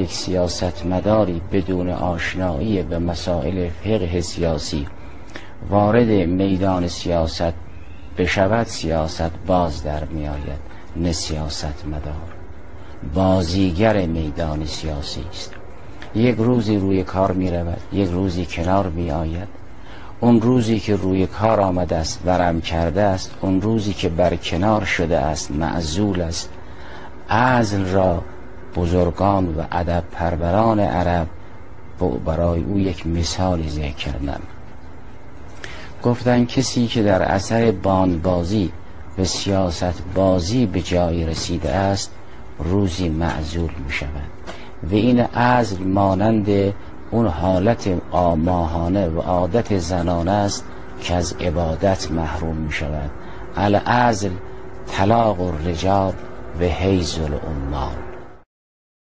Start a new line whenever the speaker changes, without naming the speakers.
یک سیاستمداری بدون آشنایی به مسائل فقه سیاسی وارد میدان سیاست بشود، سیاست باز در می آید، نه سیاستمدار. بازیگر میدان سیاسی است. یک روزی روی کار می رود، یک روزی کنار می آید. اون روزی که روی کار آمده است ورم کرده است، اون روزی که برکنار شده است معزول است. عزل را بزرگان و ادب پروران عرب برای او یک مثال ذکر کردند. گفتن کسی که در اثر باندبازی و سیاست بازی به جایی رسیده است روزی معزول می شود و این عزل مانند اون حالت ماهانه و عادت زنانه است که از عبادت محروم می شود. العزل طلاق الرجال و حیز العمال.